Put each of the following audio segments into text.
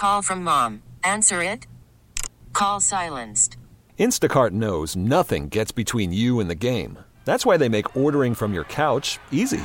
Call from mom. Answer it. Call silenced. Instacart knows nothing gets between you and the game. That's why they make ordering from your couch easy.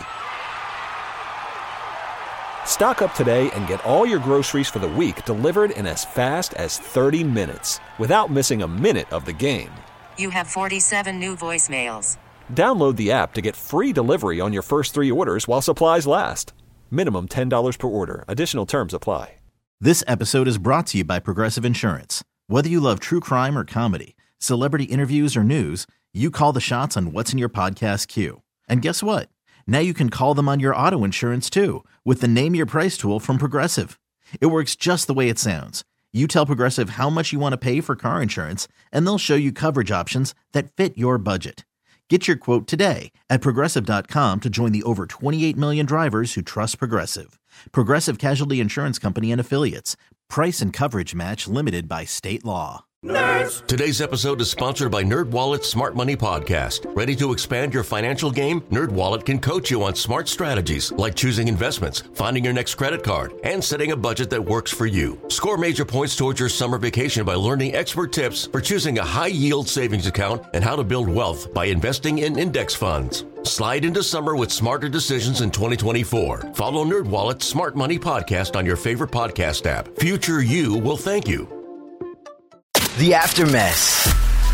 Stock up today and get all your groceries for the week delivered in as fast as 30 minutes without missing a minute of the game. You have 47 new voicemails. Download the app to get free delivery on your first 3 orders while supplies last. Minimum $10 per order. Additional terms apply. This episode is brought to you by Progressive Insurance. Whether you love true crime or comedy, celebrity interviews or news, you call the shots on what's in your podcast queue. And guess what? Now you can call them on your auto insurance too with the Name Your Price tool from Progressive. It works just the way it sounds. You tell Progressive how much you want to pay for car insurance, and they'll show you coverage options that fit your budget. Get your quote today at Progressive.com to join the over 28 million drivers who trust Progressive. Progressive Casualty Insurance Company and Affiliates. Price and coverage match limited by state law. Nerds! Today's episode is sponsored by NerdWallet's Smart Money Podcast. Ready to expand your financial game? NerdWallet can coach you on smart strategies like choosing investments, finding your next credit card, and setting a budget that works for you. Score major points towards your summer vacation by learning expert tips for choosing a high-yield savings account and how to build wealth by investing in index funds. Slide into summer with smarter decisions in 2024. Follow NerdWallet's Smart Money Podcast on your favorite podcast app. Future you will thank you. The Aftermess.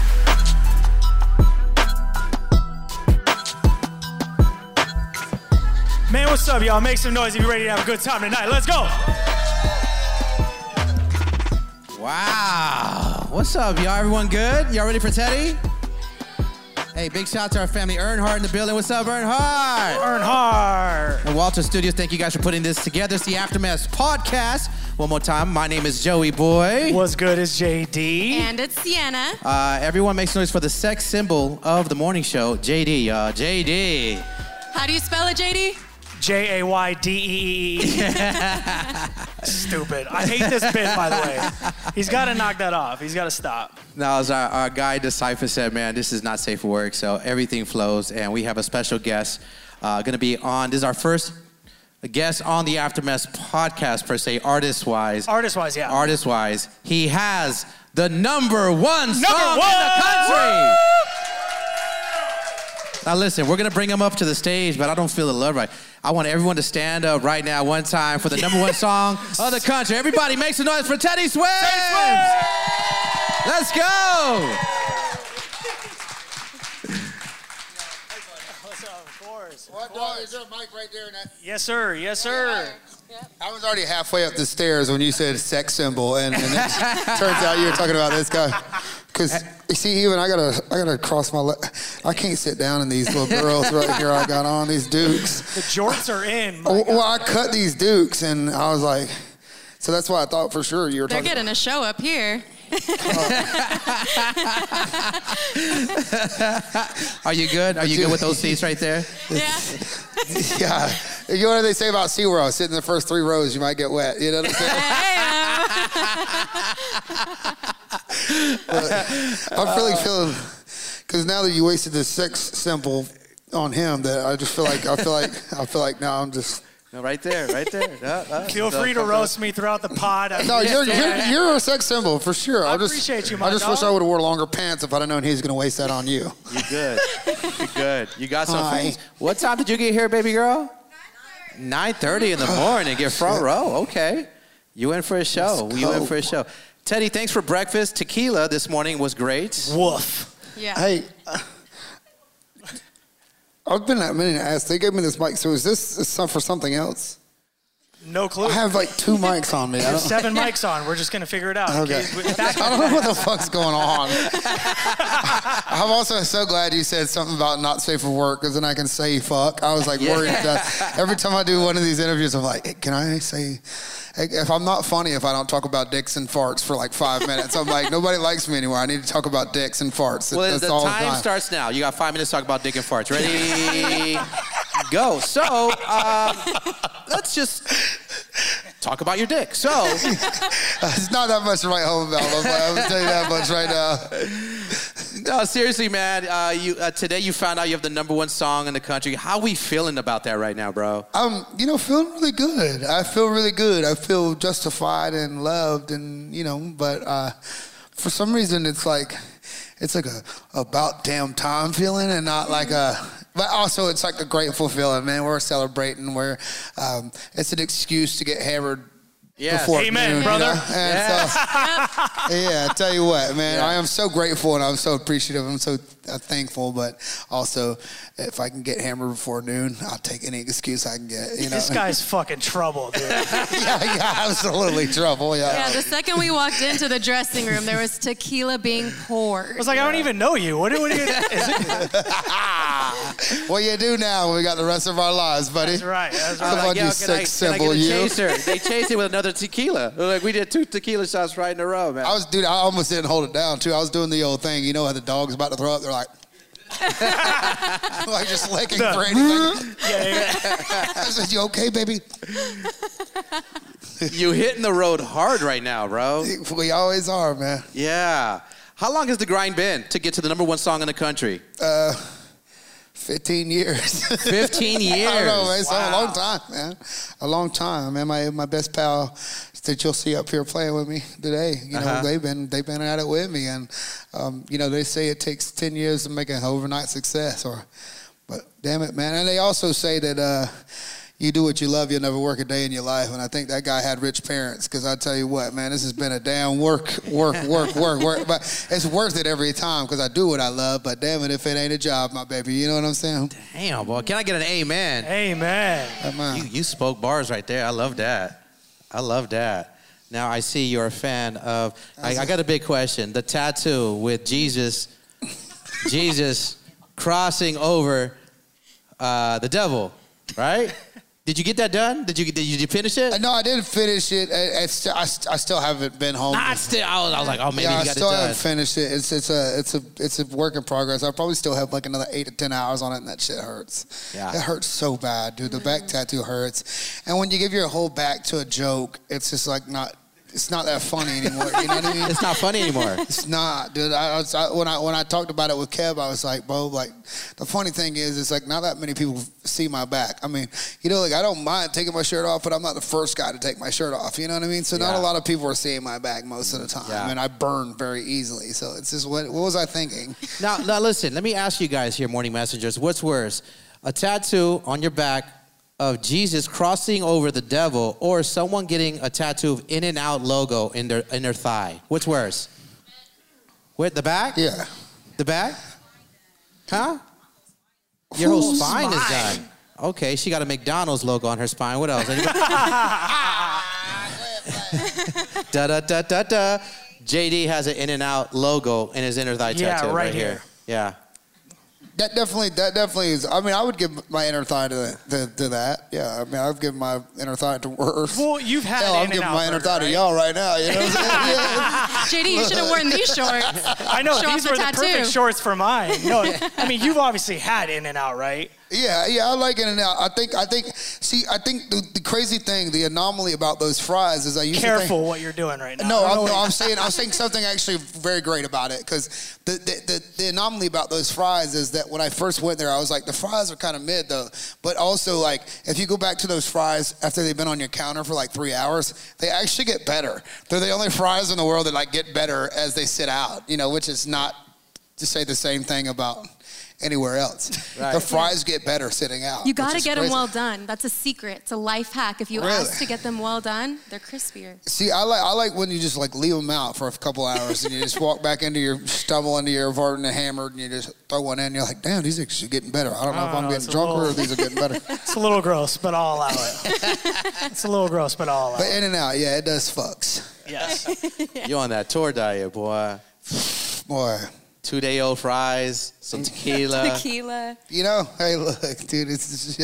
Man, what's up, y'all? Make some noise if you're ready to have a good time tonight. Let's go. Wow. What's up, y'all? Everyone good? Y'all ready for Teddy? Hey, big shout out to our family. Earnhardt in the building. What's up, Earnhardt? Earnhardt. And Walter Studios, thank you guys for putting this together. It's the Aftermath Podcast. One more time, my name is Joey Boy. What's good is JD. And it's Sienna. Everyone makes noise for the sex symbol of the morning show, JD, y'all. JD. How do you spell it, JD? Jaydee. Stupid. I hate this bit, by the way. He's got to knock that off. He's got to stop. Now, as our guy, Decipher, said, man, this is not safe for work, so everything flows, and we have a special guest going to be on. This is our first guest on the Aftermath Podcast, per se, artist-wise. Artist-wise, yeah. Artist-wise. He has the number one song in the country. Woo! Now, listen, we're going to bring him up to the stage, but I don't feel the love right. I want everyone to stand up right now one time for the number one song of the country. Everybody make some noise for Teddy Swims! Let's go! What? Is there a mic right there? Yes, sir. Yes, sir. I was already halfway up the stairs when you said sex symbol, and it turns out you were talking about this guy. Because, you see, even I gotta cross my leg. I can't sit down in these little girls right here I got on, these Dukes. The jorts are in. Well, I cut these Dukes, and I was like, so that's why I thought for sure you were talking. They're getting a show up here. Are you good? Are you good with those seats right there? Yeah. Yeah. You know what they say about SeaWorld? Sit in the first 3 rows, you might get wet. You know what I'm saying? I'm really feeling, because now that you wasted this sex symbol on him, that I just feel like now I'm just. No, right there. Feel free to roast me throughout the pod. No, you're a sex symbol for sure. I appreciate you, my dog. I just wish I would have wore longer pants if I'd have known he was going to waste that on you. You good. You good. You got some things. What time did you get here, baby girl? 9:30 in the morning. Get front row. Okay. You in for a show. Teddy, thanks for breakfast. Tequila this morning was great. Woof. Yeah. Hey. I've been meaning to ask. They gave me this mic, so is this for something else? No clue. I have like 2 mics on me. There's 7 mics on. We're just going to figure it out. Okay. I don't know what the fuck's going on. I'm also so glad you said something about not safe for work, because then I can say fuck. I was like worried that every time I do one of these interviews, I'm like, hey, can I say... If I'm not funny, if I don't talk about dicks and farts for like 5 minutes, I'm like, nobody likes me anymore. I need to talk about dicks and farts. Well, the time starts now. You got 5 minutes to talk about dick and farts. Ready? Go. So, let's just talk about your dick. So, it's not that much to write home about. I'm going to tell you that much right now. No, seriously, man. Today you found out you have the #1 song in the country. How are we feeling about that right now, bro? Feeling really good. I feel really good. I feel justified and loved, and but for some reason it's like a about damn time feeling, and not like but also it's like a grateful feeling, man. We're celebrating. It's an excuse to get hammered. Yes. Before Amen, noon, brother. And so, I tell you what, man, I am so grateful and I'm so appreciative. I'm so thankful, but also if I can get hammered before noon, I'll take any excuse I can get. This guy's fucking trouble, dude. yeah, absolutely trouble. Yeah, the second we walked into the dressing room, there was tequila being poured. I was like, I don't even know you. What do you is it? Well, you do now when we got the rest of our lives, buddy. That's right. Come on, you sex symbol, you. They chased it with another tequila. Like, we did 2 tequila shots right in a row, man. I almost didn't hold it down, too. I was doing the old thing. You know how the dog's about to throw up? They're like... like just licking for anything. I said, you okay, baby? You hitting the road hard right now, bro. We always are, man. Yeah. How long has the grind been to get to the #1 song in the country? 15 years. 15 years. I don't know, man. It's a long time, man. A long time, man. My best pal that you'll see up here playing with me today, they've been at it with me, and they say it takes 10 years to make an overnight success, but damn it, man. And they also say that you do what you love, you'll never work a day in your life. And I think that guy had rich parents, because I tell you what, man, this has been a damn work. But it's worth it every time, because I do what I love. But damn it, if it ain't a job, my baby, you know what I'm saying? Damn, boy. Can I get an amen? Amen. You spoke bars right there. I love that. Now, I see you're a fan of, I got a big question. The tattoo with Jesus crossing over the devil, right? Did you get that done? Did you finish it? No, I didn't finish it. I still haven't been home. I was like, oh, maybe you got it done. I still haven't finished it. It's a work in progress. I probably still have like another 8 to 10 hours on it, and that shit hurts. Yeah. It hurts so bad, dude. The back tattoo hurts. And when you give your whole back to a joke, it's just like it's not that funny anymore. You know what I mean? It's not funny anymore. It's not, dude. When I talked about it with Kev, I was like, bro, like, the funny thing is, it's like not that many people see my back. I mean, I don't mind taking my shirt off, but I'm not the first guy to take my shirt off. You know what I mean? So not a lot of people are seeing my back most of the time, and I burn very easily. So it's just, what was I thinking? Now, listen. Let me ask you guys here, Morning Messengers. What's worse, a tattoo on your back of Jesus crossing over the devil, or someone getting a tattoo of In-N-Out logo in their thigh? What's worse? Wait, the back? Yeah. The back? Huh? Your whole spine is done. Okay, she got a McDonald's logo on her spine. What else? Da-da-da-da-da. JD has an In-N-Out logo in his inner thigh tattoo right here. Yeah. That definitely is. I mean, I would give my inner thigh to that. Yeah, I mean, I've given my inner thigh to worse. Well, you've had I'm giving my inner thigh to y'all right now. You know what I'm saying? JD, you should have worn these shorts. I know, Show these off were the tattoo. perfect shorts for mine. No, I mean, you've obviously had In-N-Out, right? Yeah, I like In-N-Out. I think the crazy thing, the anomaly about those fries is I used to think... Careful what you're doing right now. I'm saying something actually very great about it, because the anomaly about those fries is that when I first went there, I was like, the fries are kind of mid though, but also like if you go back to those fries after they've been on your counter for like 3 hours, they actually get better. They're the only fries in the world that like get better as they sit out, which is not to say the same thing about anywhere else. Right. The fries get better sitting out. You got to get them well done. That's a secret. It's a life hack. If you ask to get them well done, they're crispier. See, I like when you just like leave them out for a couple hours and you just walk back stumble into your apartment hammered and you just throw one in and you're like, damn, these are actually getting better. I don't know if I'm getting drunker or these are getting better. It's a little gross, but I'll allow it. It's a little gross, but I'll allow it. But In-N-Out, yeah, it does fucks. Yes. You on that tour diet, boy. Boy. 2-day-old fries, some tequila. Hey, look, dude, it's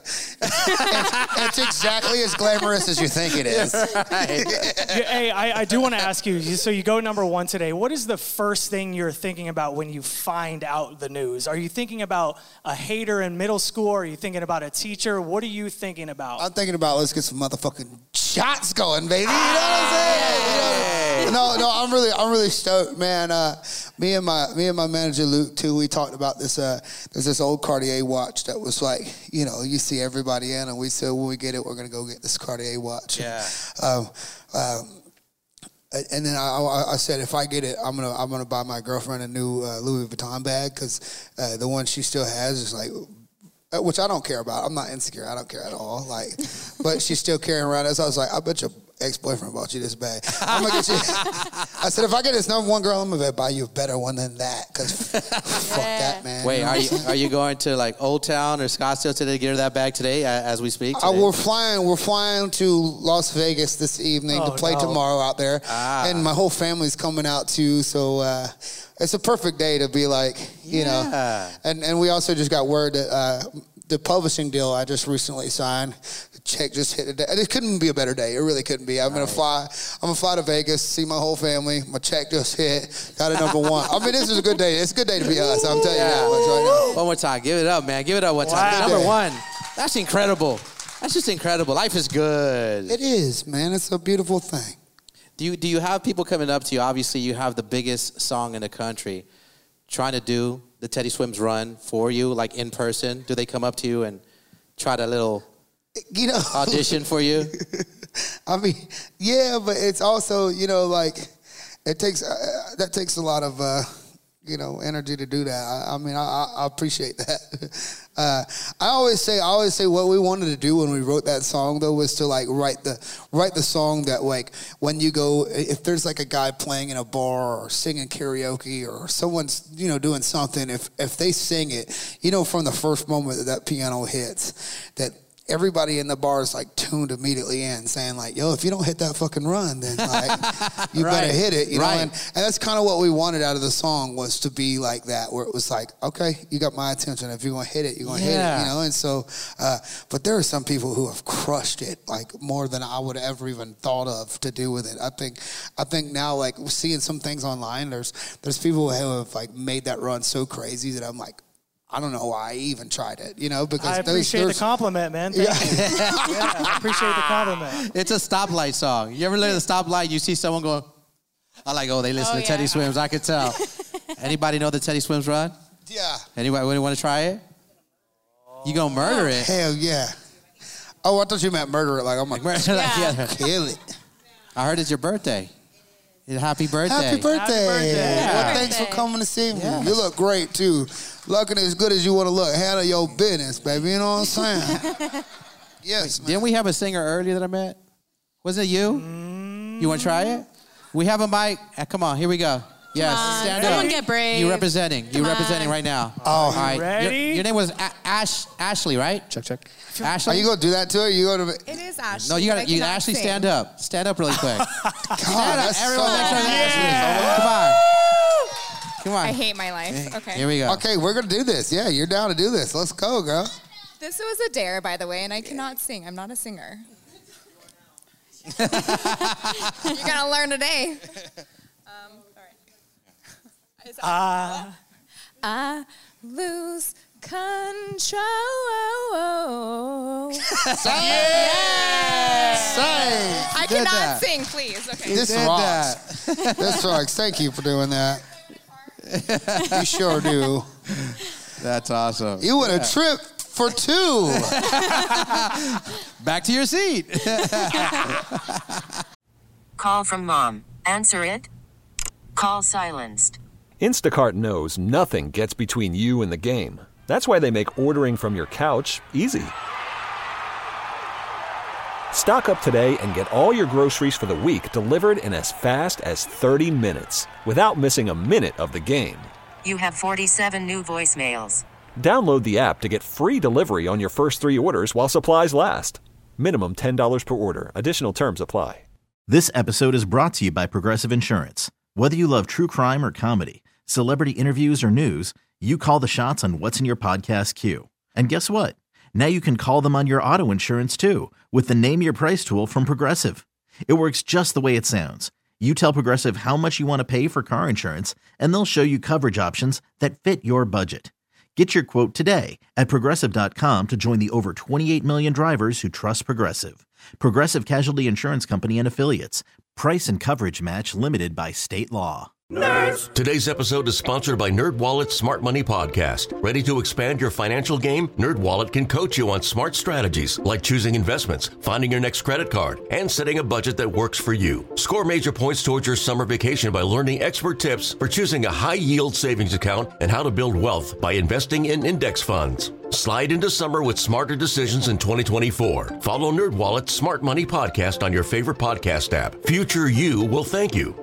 exactly as glamorous as you think it is. Hey, I do want to ask you, so you go #1 today. What is the first thing you're thinking about when you find out the news? Are you thinking about a hater in middle school? Are you thinking about a teacher? What are you thinking about? I'm thinking about let's get some motherfucking shots going, baby. You know what I'm saying? I'm really stoked, man. Me and my manager Luke too. We talked about this. There's this old Cartier watch that was like, you see everybody in, and we said when we get it, we're gonna go get this Cartier watch. Yeah. And then I said, if I get it, I'm gonna buy my girlfriend a new Louis Vuitton bag, because the one she still has is like, which I don't care about. I'm not insecure. I don't care at all. Like, but she's still carrying around this. I was like, I bet your ex-boyfriend bought you this bag. I'm gonna get you. I said, if I get this number one girl, I'm gonna buy you a better one than that. Cause fuck that, man. Wait, are you going to like Old Town or Scottsdale today to get her that bag today as we speak? We're flying to Las Vegas this evening to play tomorrow out there, and my whole family's coming out too. So it's a perfect day to be like, you know. And we also just got word that the publishing deal I just recently signed, the check just hit today. It couldn't be a better day. It really couldn't be. I'm gonna fly to Vegas, see my whole family. My check just hit. Got a number one. I mean, this is a good day. It's a good day to be us. I'm telling you that much right now. One more time. Give it up, man. Give it up one time. Number one. That's incredible. That's just incredible. Life is good. It is, man. It's a beautiful thing. Do you have people coming up to you? Obviously, you have the biggest song in the country, trying to do the Teddy Swims run for you, like in person. Do they come up to you and try to little audition for you? I mean, yeah, but it's also, like it takes that takes a lot of energy to do that. I mean, I appreciate that. I always say what we wanted to do when we wrote that song though was to like write the song that like when you go, if there's like a guy playing in a bar or singing karaoke or someone's doing something, if they sing it, from the first moment that piano hits, that everybody in the bar is like tuned immediately in, saying like, yo, if you don't hit that fucking run, then like you better hit it, you know. And that's kind of what we wanted out of the song, was to be like that, where it was like, okay, you got my attention. If you're gonna hit it, you're gonna hit it, And so, but there are some people who have crushed it like more than I would have ever even thought of to do with it. I think now, like seeing some things online, there's people who have like made that run so crazy that I'm like, I don't know why I even tried it, because I appreciate the compliment, man. Thank you. I appreciate the compliment. It's a stoplight song. You ever look at the stoplight, you see someone going, they listen to Teddy Swims. I could tell. Anybody know the Teddy Swims run? Yeah. Anybody want to try it? You gonna murder it? Hell yeah. Oh, I thought you meant murder it. Like, I'm like, kill it. I heard it's your birthday. Happy birthday. Happy birthday. Yeah. Well, thanks for coming to see me. Yeah. You look great, too. Looking as good as you want to look. Handle your business, baby. You know what I'm saying? Yes, man. Didn't we have a singer earlier that I met? Was it you? You want to try it? We have a mic. Come on, here we go. Yes, stand up. Everyone get brave. You're representing right now. Oh, all right. Ready? Your name was Ashley, right? Check. Ashley? Are you going to do that to her? It is Ashley. No, you Ashley, stand up. Stand up really quick. God, that's Everyone so next to Ashley. Come on. I hate my life. Okay. Here we go. Okay, we're going to do this. Yeah, you're down to do this. Let's go, girl. This was a dare, by the way, and I cannot sing. I'm not a singer. You're going to learn today. All right. I lose control. I cannot sing, please. Okay. This rocks. This rocks. Thank you for doing that. You sure do. That's awesome. You win a trip for two. Back to your seat. Call from mom. Answer it. Call silenced. Instacart knows nothing gets between you and the game. That's why they make ordering from your couch easy. Stock up today and get all your groceries for the week delivered in as fast as 30 minutes without missing a minute of the game. You have 47 new voicemails. Download the app to get free delivery on your first 3 orders while supplies last. Minimum $10 per order. Additional terms apply. This episode is brought to you by Progressive Insurance. Whether you love true crime or comedy, celebrity interviews or news, you call the shots on what's in your podcast queue. And guess what? Now you can call them on your auto insurance too with the Name Your Price tool from Progressive. It works just the way it sounds. You tell Progressive how much you want to pay for car insurance, and they'll show you coverage options that fit your budget. Get your quote today at Progressive.com to join the over 28 million drivers who trust Progressive. Progressive Casualty Insurance Company and Affiliates. Price and coverage match limited by state law. Today's episode is sponsored by NerdWallet's Smart Money Podcast. Ready to expand your financial game? NerdWallet can coach you on smart strategies like choosing investments, finding your next credit card, and setting a budget that works for you. Score major points towards your summer vacation by learning expert tips for choosing a high-yield savings account and how to build wealth by investing in index funds. Slide into summer with smarter decisions in 2024. Follow NerdWallet's Smart Money Podcast on your favorite podcast app. Future you will thank you.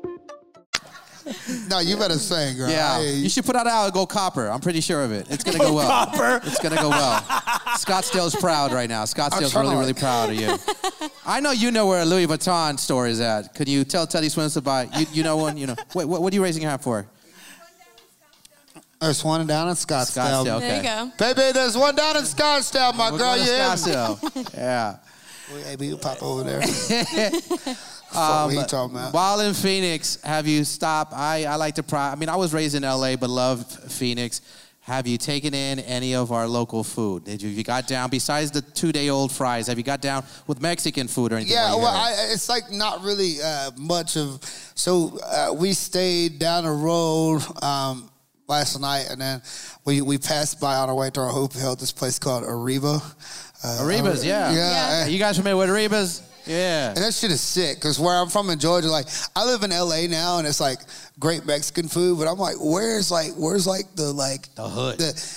No, you better sing, girl. Yeah, you should put out an album, Go Copper. I'm pretty sure of it. It's going to go well. Copper. It's going to go well. Scottsdale's proud right now. Scottsdale's really, really proud of you. I know you know where a Louis Vuitton store is at. Could you tell Teddy Swims to buy? You know one? You know. Wait, what are you raising your hand for? There's one down in Scottsdale. Okay. There you go. Baby, there's one down in Scottsdale, my girl. Yeah. Scottsdale. Yeah. Hey, you pop over there. What are you talking about? While in Phoenix, have you stopped? I like to I was raised in LA, but love Phoenix. Have you taken in any of our local food? Have you got down, besides the 2-day-old fries, have you got down with Mexican food or anything? Yeah, it's like not really much of. So we stayed down the road last night, and then we passed by on our way to our hotel this place called Arriba. Arriba's, yeah. You guys familiar with Arriba's? Yeah. And that shit is sick, because where I'm from in Georgia, like, I live in LA now, and it's like great Mexican food, but I'm like, where's the hood?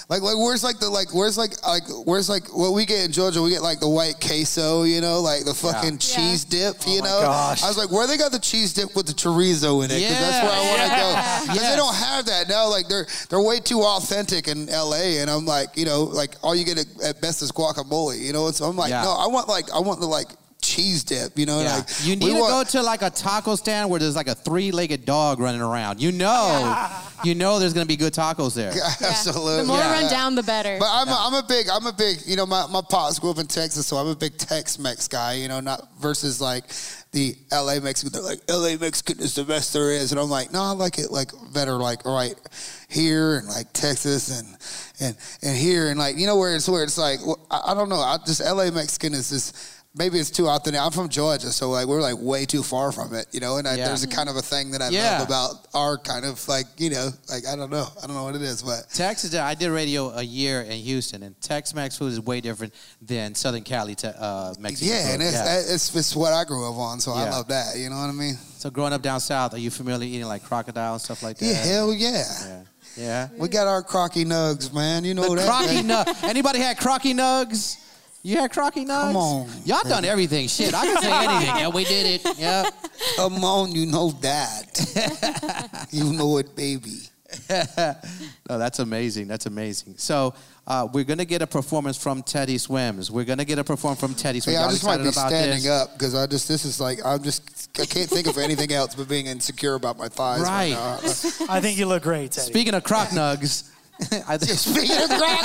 Where's what we get in Georgia? We get like the white queso, you know, like the fucking cheese dip, you know? Gosh. I was like, where they got the cheese dip with the chorizo in it? Because that's where I want to go. Because they don't have that now. Like, they're way too authentic in LA, and I'm like, you know, like all you get at best is guacamole, you know? So I'm like, no, I want the cheese dip, you know? Yeah. Like, you need to go to like a taco stand where there's like a 3-legged dog running around. You know there's going to be good tacos there. Absolutely. The more run down, the better. But I'm a big, you know, my pops grew up in Texas, so I'm a big Tex-Mex guy, you know, not versus like the LA Mexican. They're like, LA Mexican is the best there is. And I'm like, no, I like it like better, like right here and like Texas and here and like, you know, where it's like, I don't know. LA Mexican is just, maybe it's too authentic. I'm from Georgia, so like we're like way too far from it, you know. And there's a kind of a thing that I love about our kind of like, you know, like I don't know what it is, but Texas. I did radio a year in Houston, and Tex-Mex food is way different than Southern Cali Mexican yeah, food. And it's what I grew up on, so I love that. You know what I mean? So growing up down south, are you familiar eating like crocodile and stuff like that? Yeah, hell yeah. Yeah. We got our Crocky Nugs, man. You know that. Crocky Nugs. Anybody had Crocky Nugs? You had Crocky Nugs? Come on. Y'all done everything. Shit, I can say anything. Yeah, we did it. Yep. Come on, you know that. You know it, baby. No, that's amazing. That's amazing. So we're going to get a performance from Teddy Swims. We're going to get a performance from Teddy Swims. Yeah, I just might be standing up because I can't think of anything else but being insecure about my thighs. Right. I think you look great, Teddy. Speaking of Croc Nugs. Speaking of Croc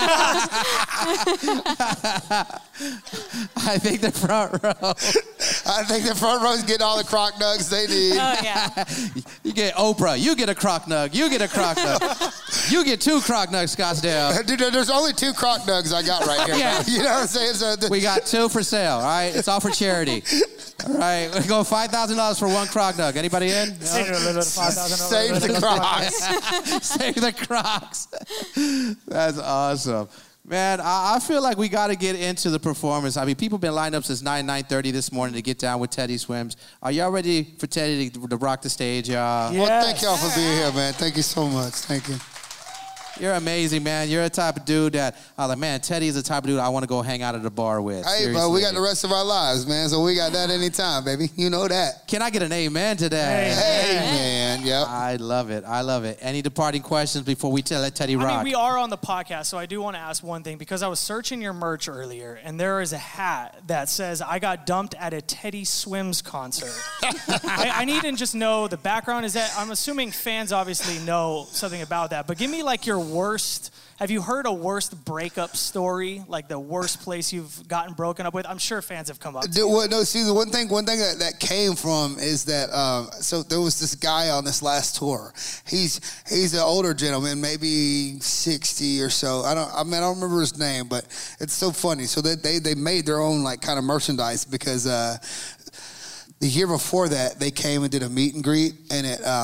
Nugs. I think the front row is getting all the Croc Nugs they need. Oh, yeah. You get Oprah. You get a Croc Nug. You get a Croc Nug. You get 2 Croc Nugs, Scottsdale. Dude, there's only 2 Croc Nugs I got right here. Yeah. You know what I'm saying? So we got 2 for sale, all right? It's all for charity. All right, we're going $5,000 for 1 Croc Nug. Anybody in? No? Save the Crocs. Save the Crocs. That's awesome. Man, I feel like we got to get into the performance. I mean, people have been lined up since 9:30 this morning to get down with Teddy Swims. Are y'all ready for Teddy to rock the stage, y'all? Yes. Well, thank y'all for being here, man. Thank you so much. Thank you. You're amazing, man. You're a type of dude that, Teddy is the type of dude I want to go hang out at a bar with. Hey, seriously. bro, we got the rest of our lives, man, so we got that anytime, baby. You know that. Can I get an amen today? Hey, man. Yep. I love it. I love it. Any departing questions before we let Teddy rock? I mean, we are on the podcast, so I do want to ask one thing, because I was searching your merch earlier, and there is a hat that says, I got dumped at a Teddy Swims concert. I need to just know the background. Is that, I'm assuming fans obviously know something about that, but give me like your worst. Have you heard a worst breakup story? Like the worst place you've gotten broken up with? I'm sure fans have come up to you. See, the one thing that came from is that, so there was this guy on this last tour. He's an older gentleman, maybe 60 or so. I don't remember his name, but it's so funny. So that they made their own like kind of merchandise because, the year before that, they came and did a meet and greet, and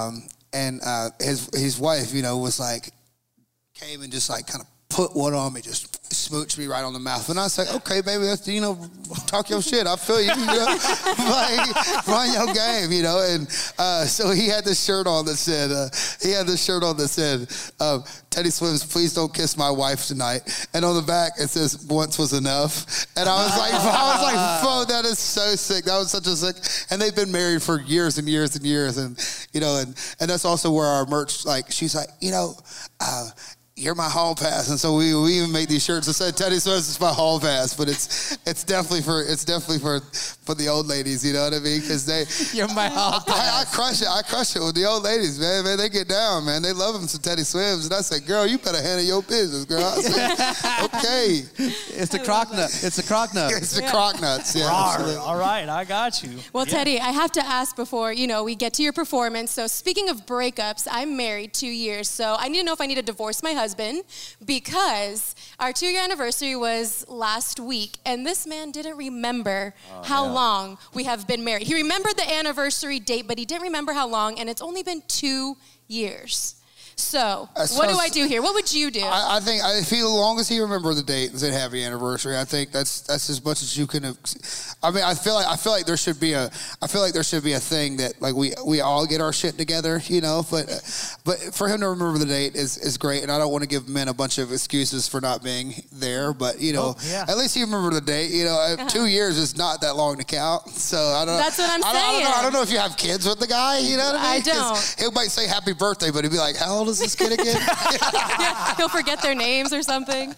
his wife, was like, came and just like kind of put one on me, just smooched me right on the mouth. And I was like, okay, baby, that's, talk your shit. I feel you, like, run your game, And so he had this shirt on that said, Teddy Swims, please don't kiss my wife tonight. And on the back, it says, once was enough. And I was like, whoa, that is so sick. That was such a sick, and they've been married for years and years and years. And, and that's also where our merch, like, she's like, you're my hall pass, and so we even make these shirts that say Teddy Swims is my hall pass, but it's definitely for the old ladies, you know what I mean? Because you're my hall pass. I crush it with the old ladies, man. They get down, man. They love them some Teddy Swims, and I say, girl, you better handle your business, girl. I say, okay. It's the crock nut. It's the crock nut. It's the crock nuts. Yeah. All right, I got you. Well, Teddy, I have to ask before we get to your performance. So speaking of breakups, I'm married 2 years, so I need to know if I need to divorce my husband, because our 2-year anniversary was last week, and this man didn't remember how long we have been married. He remembered the anniversary date, but he didn't remember how long, and it's only been 2 years. So, what do I do here? What would you do? I think as long as he remembers the date and said happy anniversary, I think that's as much as you can. I mean, I feel like there should be a thing that like we all get our shit together, But for him to remember the date is great, and I don't want to give men a bunch of excuses for not being there. But at least he remembered the date. 2 years is not that long to count. So I don't. That's what I'm saying. I don't know if you have kids with the guy. You know what I mean? I don't. He might say happy birthday, but he'd be like, how old is this kid again? He'll forget their names or something.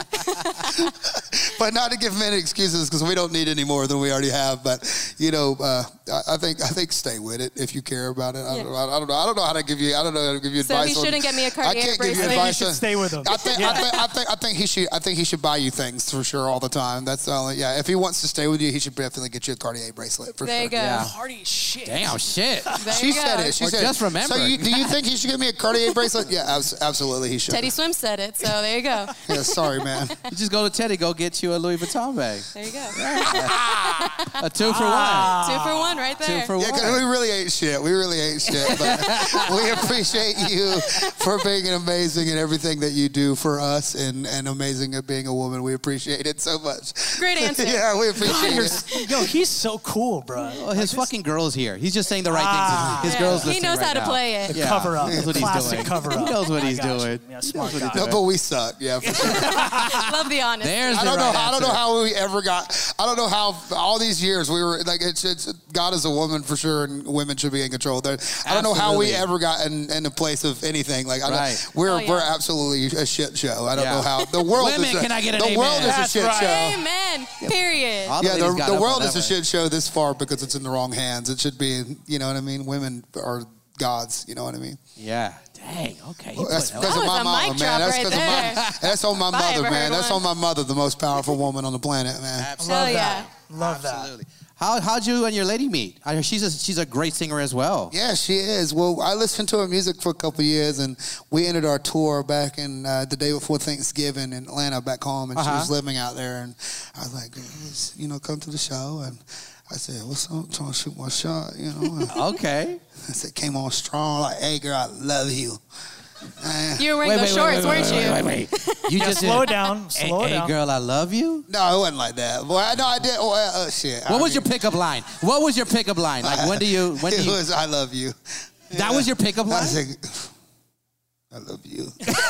But not to give men excuses, because we don't need any more than we already have. But I think stay with it if you care about it. I don't know how to give you. Advice. So he shouldn't get me a Cartier bracelet. You should stay with him. I think he should. I think he should buy you things for sure all the time. That's the only. Yeah, if he wants to stay with you, he should definitely get you a Cartier bracelet for there sure. You go. Yeah. Cartier shit. Damn shit. She said it. She said just it. remember. So do you think he should get me a Cartier bracelet? Yeah, absolutely he should. Teddy Swims said it, so there you go. Yeah, sorry, man. You just go to Teddy, go get you a Louis Vuitton bag. There you go. A 2 for 1. 2 for 1 right there. 2 for 1. Yeah, because we really ain't shit. But we appreciate you for being amazing and everything that you do for us, and amazing at being a woman. We appreciate it so much. Great answer. Yeah, we appreciate it. Yo, he's so cool, bro. Well, his fucking girl's here. He's just saying the right things. His girl's listening. He knows right how to now. play it. The cover up. That's what he's Classic doing. cover up. He knows what he's I got doing. you. Yeah, smart guy. No, but we suck. Yeah, for sure. Love the honesty. There's I the don't right know. I don't answer. know how we ever got. I don't know how all these years we were like. It's God is a woman for sure, and women should be in control. I don't know how we ever got in a place of anything. Like we're absolutely a shit show. I don't know how the world. Women, is can I get an the amen? world is That's a shit right. show. Amen. Period. Yeah, the world is a shit show this far because it's in the wrong hands. It should be, you know what I mean? Women are gods, you know what I mean? Yeah. Dang, okay. That's because of my mama, man. That's on my mother, man. That's on my mother, the most powerful woman on the planet, man. Absolutely. Love that. Absolutely. How'd you and your lady meet? She's a great singer as well. Yeah, she is. Well, I listened to her music for a couple of years, and we ended our tour back in the day before Thanksgiving in Atlanta, back home, and she was living out there, and I was like, come to the show, and I said, what's up? I'm trying to shoot my shot, Okay. I said, came on strong, like, hey, girl, I love you. You were wearing those shorts, weren't you? Wait. You just slow down. Slow down. Hey, girl, I love you? No, it wasn't like that. Boy, no, I did. Shit. What was your pickup line? Like, when do you... It was, I love you. That was your pickup line? I said, I love you.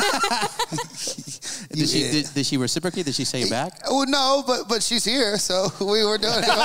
Did she reciprocate? Did she say it back? Well, no, but she's here, so we were doing it.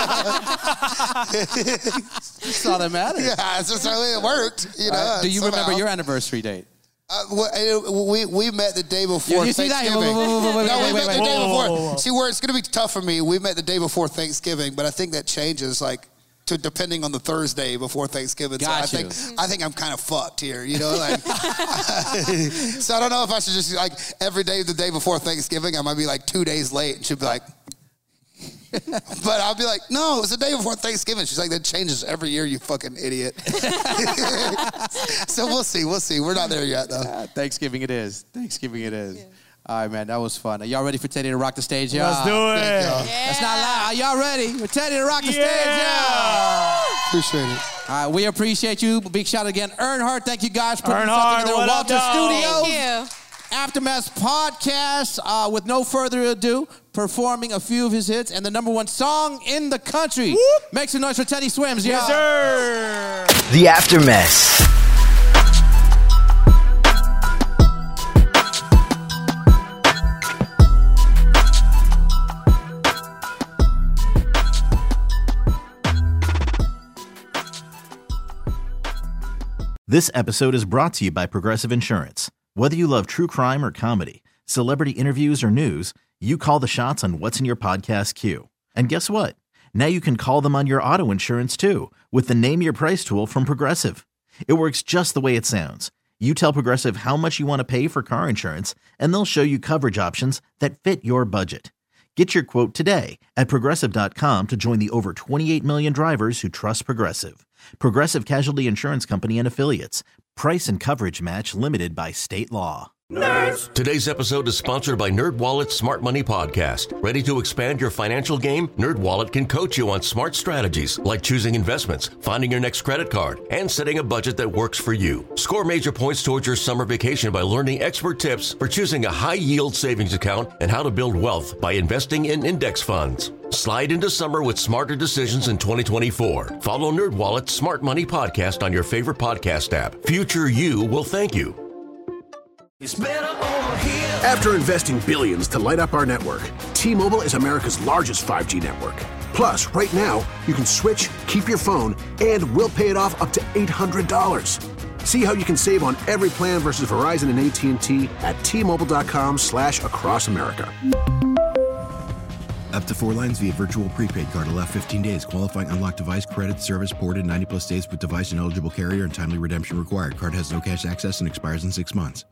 That's all that matters. Yeah, that's just how it worked. Do you remember your anniversary date? We met the day before you see Thanksgiving. that? We met the day before. Whoa. See, where it's going to be tough for me, we met the day before Thanksgiving, but I think that changes, like, to depending on the Thursday before Thanksgiving. Got so you. I think I'm kind of fucked here, like. So I don't know if I should just, like, every day the day before Thanksgiving, I might be, like, 2 days late, and she'll be like... But I'll be like, no, it's the day before Thanksgiving. She's like, that changes every year, you fucking idiot. So we'll see. We're not there yet, though. Thanksgiving it is. Yeah. All right, man, that was fun. Are y'all ready for Teddy to rock the stage, y'all? Let's do it. Thank y'all. That's not loud. Are y'all ready for Teddy to rock the stage, y'all? Appreciate it. All right, we appreciate you. Big shout out again. Earnhardt, thank you guys for putting this Earnhardt, together. what up, Walter dog? Studios. Thank you. Aftermath Podcast. With no further ado, performing a few of his hits and the #1 song in the country. Whoop. Make some noise for Teddy Swims, y'all. Yes, sir. The Aftermath. This episode is brought to you by Progressive Insurance. Whether you love true crime or comedy, celebrity interviews or news, you call the shots on what's in your podcast queue. And guess what? Now you can call them on your auto insurance too with the Name Your Price tool from Progressive. It works just the way it sounds. You tell Progressive how much you want to pay for car insurance, and they'll show you coverage options that fit your budget. Get your quote today at Progressive.com to join the over 28 million drivers who trust Progressive. Progressive Casualty Insurance Company and Affiliates. Price and coverage match limited by state law. Nerds. Today's episode is sponsored by NerdWallet's Smart Money Podcast. Ready to expand your financial game? NerdWallet can coach you on smart strategies like choosing investments, finding your next credit card, and setting a budget that works for you. Score major points towards your summer vacation by learning expert tips for choosing a high-yield savings account and how to build wealth by investing in index funds. Slide into summer with smarter decisions in 2024. Follow NerdWallet's Smart Money Podcast on your favorite podcast app. Future you will thank you. After investing billions to light up our network, T-Mobile is America's largest 5G network. Plus, right now, you can switch, keep your phone, and we'll pay it off up to $800. See how you can save on every plan versus Verizon and AT&T at T-Mobile.com/across America. Up to 4 lines via virtual prepaid card. Allow 15 days. Qualifying unlocked device credit service ported 90+ states with device and eligible carrier and timely redemption required. Card has no cash access and expires in 6 months.